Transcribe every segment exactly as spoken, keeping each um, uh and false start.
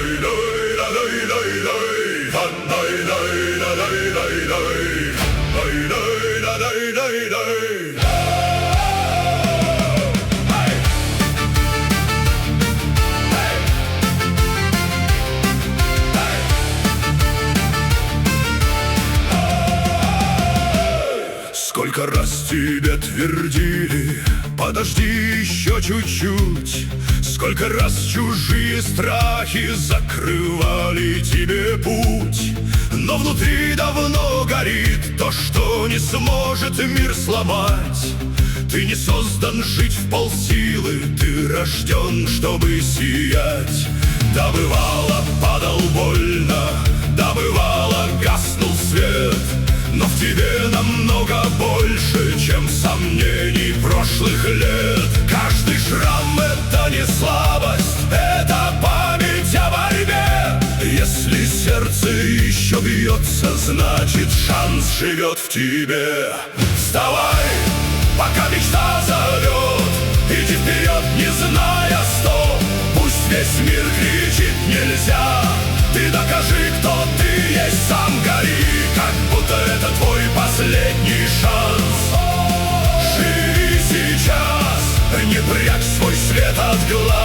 Сколько раз тебе твердили: подожди еще чуть-чуть. Сколько раз чужие страхи закрывали тебе путь. Но внутри давно горит то, что не сможет мир сломать. Ты не создан жить в полсилы, ты рожден, чтобы сиять. Да бывало, падал больно, да бывало, гаснул свет, но в тебе намного больше, чем сомнений прошлых лет. Каждый шрам — это не слабость, это память о борьбе. Если сердце еще бьется, значит шанс живет в тебе. Вставай, пока мечта зовет, иди вперед, не зная стоп. Пусть весь мир кричит нельзя, ты докажи, кто ты есть, сам гори, как будто это твой последний шанс. Живи сейчас, не прячь свой свет от глаз.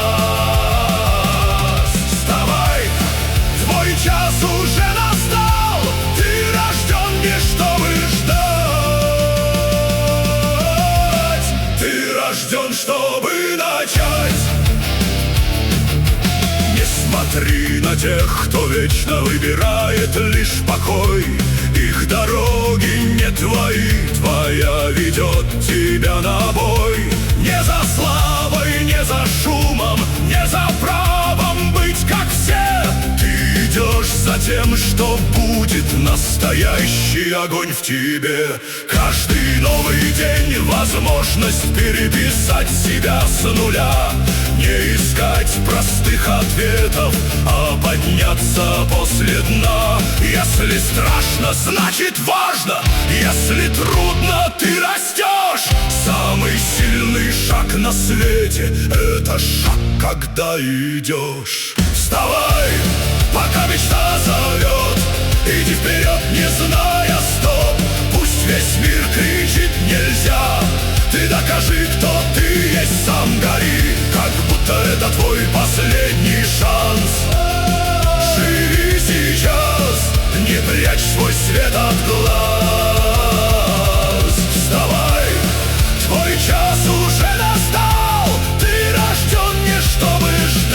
Вставай, твой час уже настал, ты рожден не чтобы ждать, ты рожден, чтобы начать. Смотри на тех, кто вечно выбирает лишь покой. Их дороги не твои, твоя ведет тебя на бой. Не за славой, не за шумом, не за правом быть как все. Ты идешь за тем, что будет настоящий огонь в тебе. Каждый новый день — возможность переписать себя с нуля. Не искать простых ответов, а подняться после дна. Если страшно, значит важно. Если трудно, ты растешь. Самый сильный шаг на свете — это шаг, когда идешь. Вставай, пока мечта зовет, иди вперед, не зная стоп. Пусть весь мир кричит нельзя, ты докажи, кто ты есть, сам гори, как будто это твой последний шанс. Живи сейчас, не прячь свой свет от глаз. Вставай, твой час уже настал, ты рожден не чтобы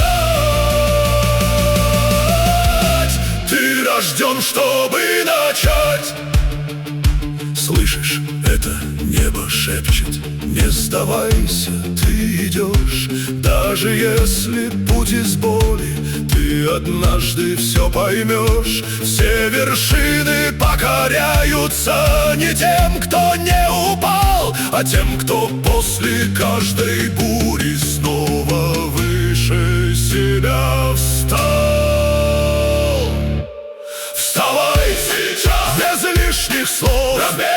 ждать, ты рожден, чтобы начать. Слышишь, это небо шепчет: не сдавайся, ты идешь. Даже если путь из боли, ты однажды все поймешь. Все вершины покоряются не тем, кто не упал, а тем, кто после каждой бури снова выше себя встал. Вставай сейчас, без лишних слов.